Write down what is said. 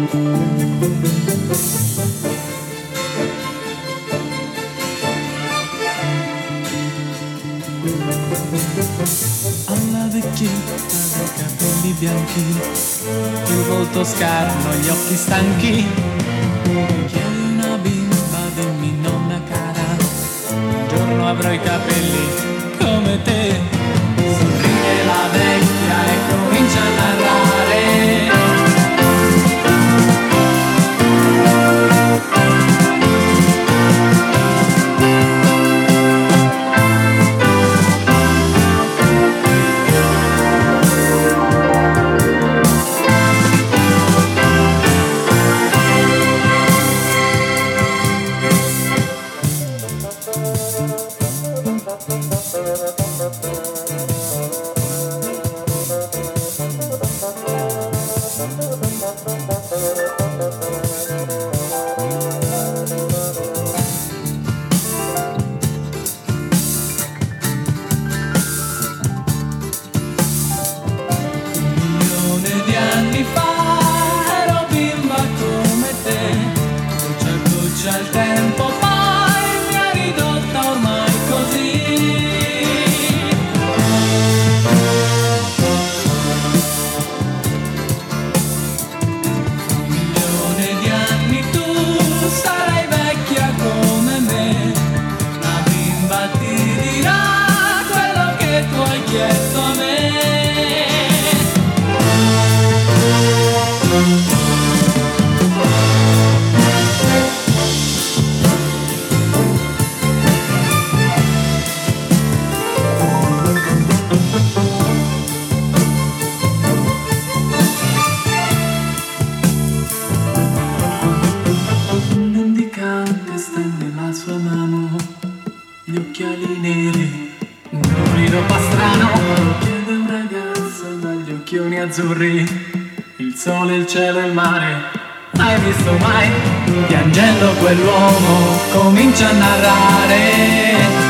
Alla vecchietta dai capelli bianchi, il volto scarno, gli occhi stanchi. Chiedi una bimba, dimmi nonna cara, un giorno avrò i capelli come te. Sorride la vecchia e comincia a narrare. Il tempo poi mi ha ridotta ormai così. Un milione di anni tu sarai vecchia come me, la bimba ti dirà quello che tu hai chiesto a me. Stende la sua mano, gli occhiali neri, un brivido pastrano. Chiede un ragazzo dagli occhioni azzurri, il sole, il cielo e il mare. Hai visto mai? Piangendo quell'uomo comincia a narrare.